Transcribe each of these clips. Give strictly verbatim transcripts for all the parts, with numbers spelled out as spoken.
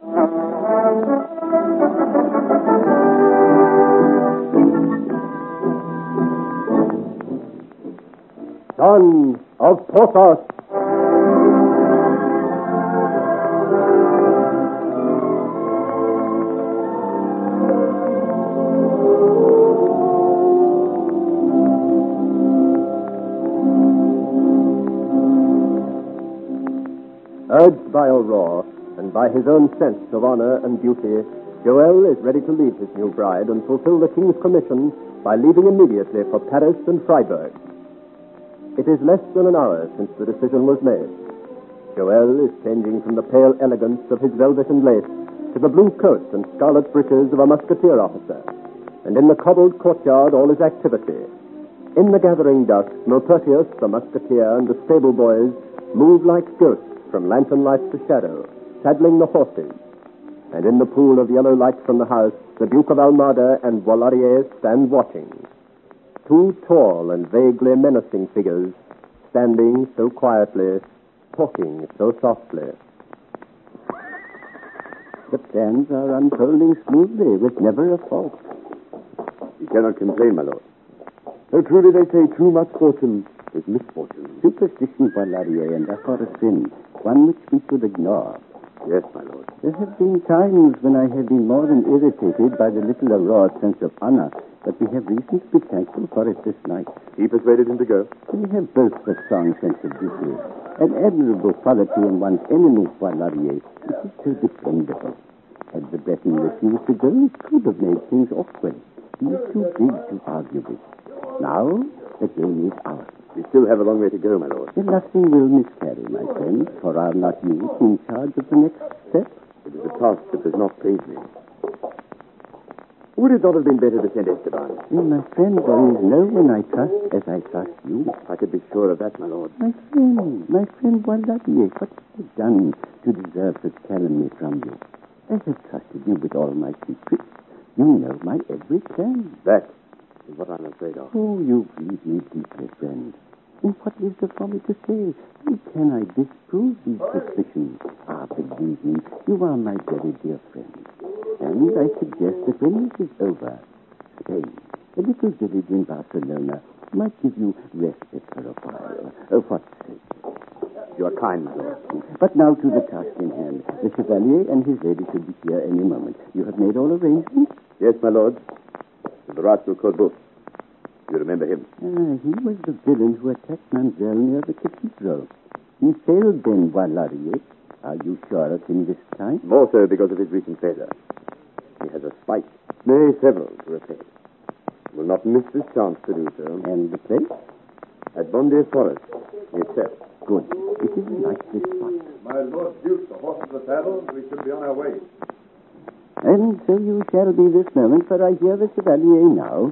Sons of Porthos. Urged by Aurore and by his own sense of honor and duty, Joel is ready to leave his new bride and fulfill the king's commission by leaving immediately for Paris and Freiburg. It is less than an hour since the decision was made. Joel is changing from the pale elegance of his velvet and lace to the blue coat and scarlet breeches of a musketeer officer. And in the cobbled courtyard all is activity. In the gathering dusk, Maupertuis, the musketeer, and the stable boys move like ghosts from lantern light to shadow, saddling the horses. And in the pool of yellow light from the house, the Duke of Almada and Valarier stand watching. Two tall and vaguely menacing figures, standing so quietly, talking so softly. The plans are unfolding smoothly, with never a fault. You cannot complain, my lord. Though truly they say too much fortune is misfortune. Superstition, Valarier, and therefore a sin, one which we should ignore. Yes, my lord. There have been times when I have been more than irritated by the little Aurore's sense of honor, but we have reason to be thankful for it this night. He persuaded him to go? We have both a strong sense of duty, an admirable quality in one's enemy, Valarier. It is so dependable. Had the Breton refused to go, it could have made things awkward. He is too big to argue with. Now, the game is ours. We still have a long way to go, my lord. Then nothing will miscarry, my friend, for are not you in charge of the next step? It is a task that does not please me. Would it not have been better to send Esteban? Well, my friend, there is no one I trust as I trust you. I could be sure of that, my lord. My friend, my friend Valadier, what have you done to deserve this calumny from you? I have trusted you with all my secrets. You know my every plan. That is what I'm afraid of. Oh, you grieve me deeply, friend. And what is there for me to say? How can I disprove these suspicions? Ah, believe me, you are my very dear friend. And I suggest that when this is over, Spain, a little village in Barcelona, might give you respite for a while. Oh, for what's sake? You are kind, my lord. But now to the task in hand. The Chevalier and his lady should be here any moment. You have made all arrangements? Yes, my lord. And the rascal Corbeuf. You remember him? Ah, he was the villain who attacked Manzel near the cathedral. He failed then, Valarier. Are you sure of him this time? More so because of his recent failure. He has a spite, nay, several, to repay. Will not miss this chance to do so. And the place? At Bondier Forest, near Cep. Good. It is a likely spot. My Lord Duke, the horses are saddled. We should be on our way. And so you shall be this moment, for I hear the Chevalier now.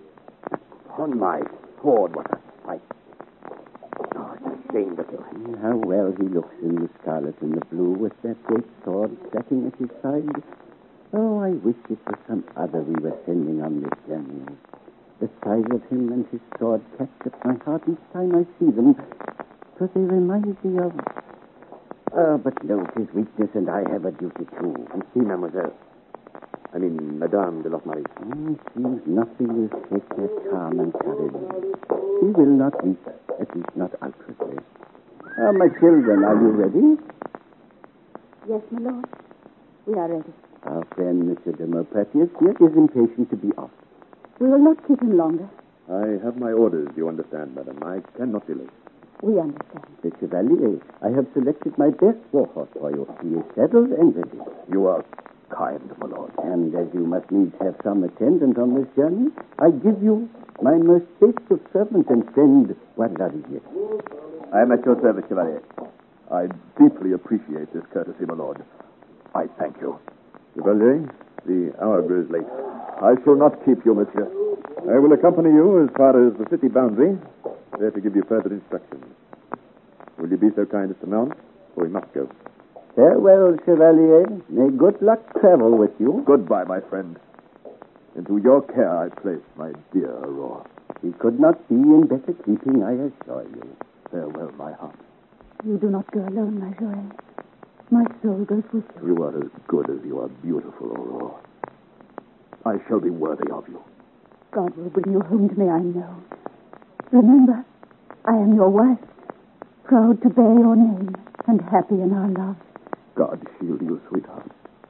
On my sword, what a sight. Oh, it's a shame to kill him. How well he looks in the scarlet and the blue with that great sword cracking at his side. Oh, I wish it was some other we were sending on this journey. The sight of him and his sword catch at my heart each time I see them, for they remind me of... Oh, but no, his weakness, and I have a duty too. And see, mademoiselle. I mean, Madame de Locmarie. Oh, it seems nothing will shake their calm and courage. She will not weep, at least not outwardly. Ah, my children, are you ready? Yes, my lord. We are ready. Our friend, Monsieur de Maupertuis, here is impatient to be off. We will not keep him longer. I have my orders, you understand, madam. I cannot delay. We understand. The Chevalier, I have selected my best war horse for you. He is saddled and ready. You are kind, my lord. And as you must needs have some attendant on this journey, I give you my most faithful servant and friend, Valarier. I am at your service, Chevalier. I deeply appreciate this courtesy, my lord. I thank you. Chevalier, the hour grows late. I shall not keep you, monsieur. I will accompany you as far as the city boundary, there to give you further instructions. Will you be so kind as to mount, or we must go? Farewell, Chevalier. May good luck travel with you. Goodbye, my friend. Into your care I place my dear Aurore. He could not be in better keeping, I assure you. Farewell, my heart. You do not go alone, my Joël. My soul goes with you. You are as good as you are beautiful, Aurora. I shall be worthy of you. God will bring you home to me, I know. Remember, I am your wife, proud to bear your name and happy in our love. God shield you, sweetheart.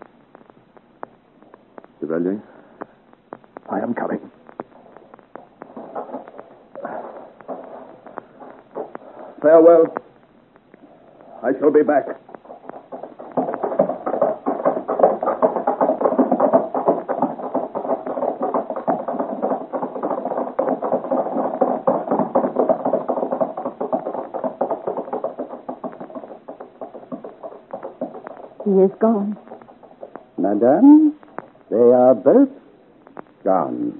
Chevalier, I am coming. Farewell. I shall be back. He is gone. Madame, they are both gone.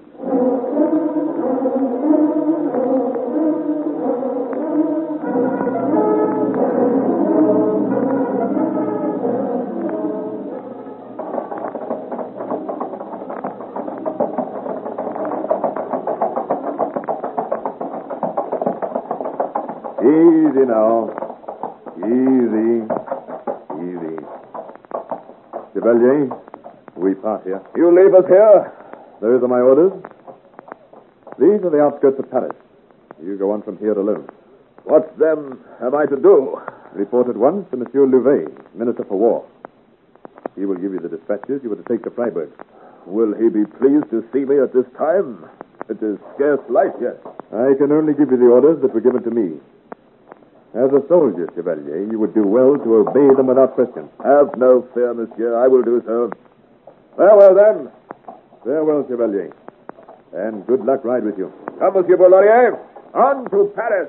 Easy now. Easy. Easy. Chevalier, we part here. You leave us here? Those are my orders. These are the outskirts of Paris. You go on from here alone. What, then, am I to do? Report at once to Monsieur Louvet, Minister for War. He will give you the dispatches you are to take to Freiburg. Will he be pleased to see me at this time? It is scarce light yet. I can only give you the orders that were given to me. As a soldier, Chevalier, you would do well to obey them without question. Have no fear, monsieur. I will do so. Farewell, then. Farewell, Chevalier. And good luck ride with you. Come, Monsieur Boulaurier. On to Paris.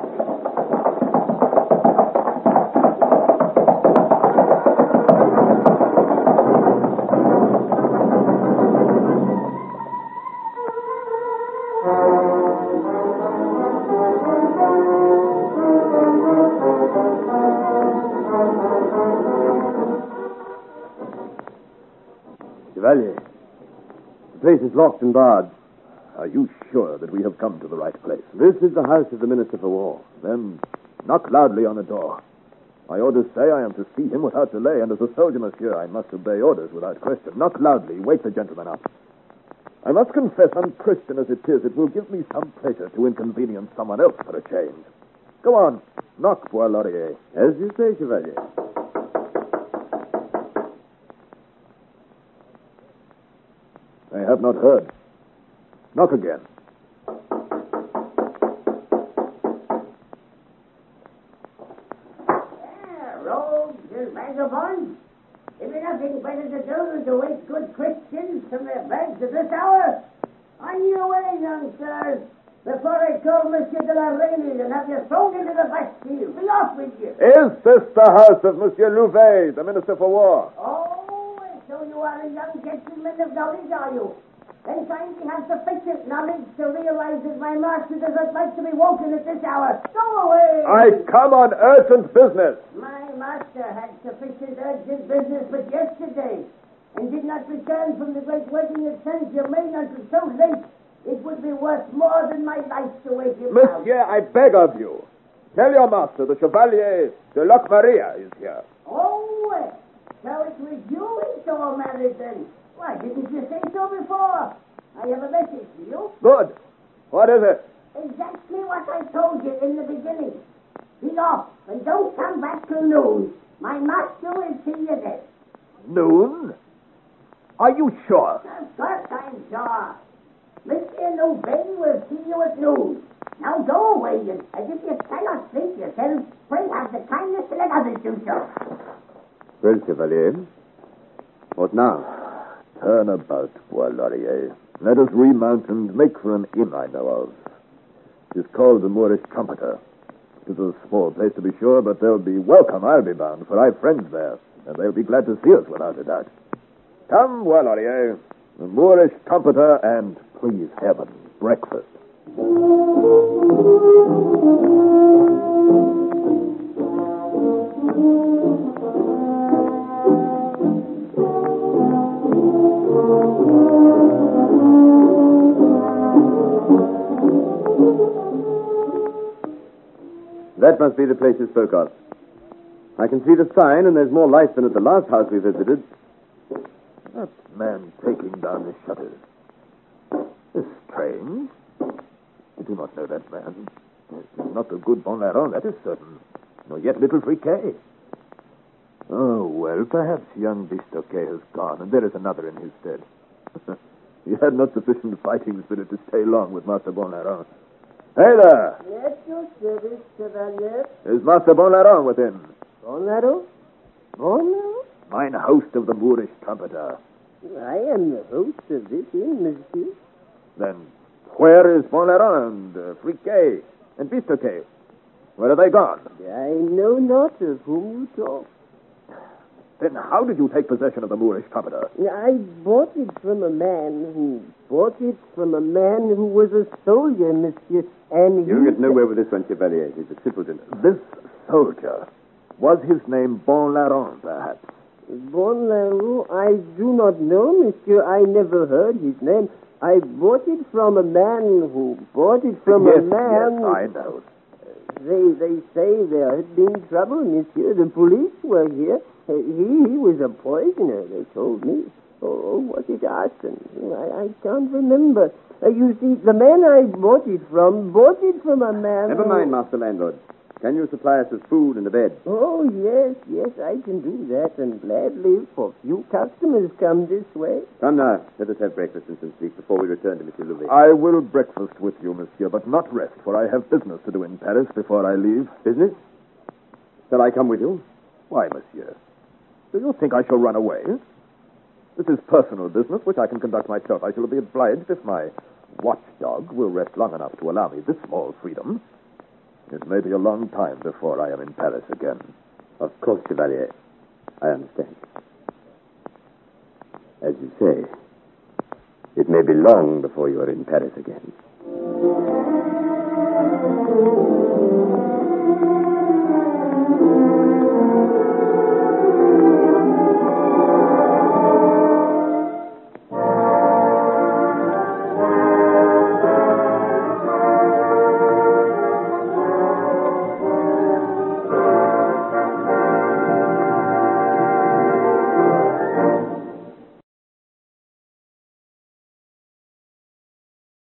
Chevalier, the place is locked and barred. Are you sure that we have come to the right place? This is the house of the Minister for War. Then knock loudly on the door. My orders say I am to see him without delay, and as a soldier, monsieur, I must obey orders without question. Knock loudly. Wake the gentleman up. I must confess, unchristian as it is, it will give me some pleasure to inconvenience someone else for a change. Go on. Knock, Bois-Laurier. As you say, Chevalier. I have not heard. Knock again. Yeah, rogues and vagabonds. Is there nothing better to do than to wake good Christians from their beds at this hour? On your way, young sirs, before I call Monsieur de la Reynie and have you thrown into the Bastille. Be off with you. Is this the house of Monsieur Louvet, the Minister for War? Oh, so you are a young gentleman of knowledge, are you? Then kindly have sufficient knowledge to realize that my master does not like to be woken at this hour. Go away! I come on urgent business. My master had sufficient urgent business but yesterday, and did not return from the great wedding at Saint-Germain until so late, it would be worth more than my life to wake him out. Monsieur, I beg of you. Tell your master the Chevalier de Locmaria is here. Oh, well, so it was you he saw married then. Why didn't you say so before? I have a message for you. Good. What is it? Exactly what I told you in the beginning. Be off and don't come back till noon. My master will see you then. Noon? Are you sure? Of course I'm sure. Mister Louvet will see you at noon. Now go away, and as if you cannot sleep yourself, pray have the kindness to let others do so. Well, Chevalier, what now? Turn about, Bois-Laurier. Let us remount and make for an inn I know of. It is called the Moorish Trumpeter. It is a small place, to be sure, but they'll be welcome, I'll be bound, for I've friends there, and they'll be glad to see us without a doubt. Come, Bois-Laurier. The Moorish Trumpeter and, please heaven, breakfast. That must be the place you spoke of. I can see the sign, and there's more light than at the last house we visited. That man taking down the shutters. It's strange. I do not know that man. It is not the good Bon Larron, that is certain. Nor yet little Friquet. Oh, well, perhaps young Bistoquet has gone, and there is another in his stead. He had not sufficient fighting spirit to stay long with Master Bon Larron. Hey there! Yes, your service, Chevalier. Is Master Bon Larron within? Bon Larron? Bon Larron? Mine host of the Moorish trumpeter. I am the host of this inn, monsieur. Then where is Bon Larron and uh, Friquet and Bistoquet? Where are they gone? I know not of whom you talk. Then how did you take possession of the Moorish trumpeter? I bought it from a man who bought it from a man who was a soldier, monsieur, and You'll he... get nowhere with this one, Chevalier. He's a simpleton. This soldier, was his name Bon Larron, perhaps? Bon Larron, I do not know, monsieur. I never heard his name. I bought it from a man who bought it from yes, a man... Yes, I know. They they say there had been trouble, monsieur. The police were here. Uh, He he was a poisoner, they told me. Oh, oh was it Arson? I, I can't remember. Uh, you see, the man I bought it from bought it from a man... Never who- mind, Master Landlord. Can you supply us with food and a bed? Oh, yes, yes, I can do that, and gladly, for few customers come this way. Come now, let us have breakfast in some sleep before we return to Monsieur Louis. I will breakfast with you, monsieur, but not rest, for I have business to do in Paris before I leave. Business? Shall I come with you? Why, monsieur? Do you think I shall run away? This is personal business, which I can conduct myself. I shall be obliged if my watchdog will rest long enough to allow me this small freedom. It may be a long time before I am in Paris again. Of course, Chevalier. I understand. As you say, it may be long before you are in Paris again.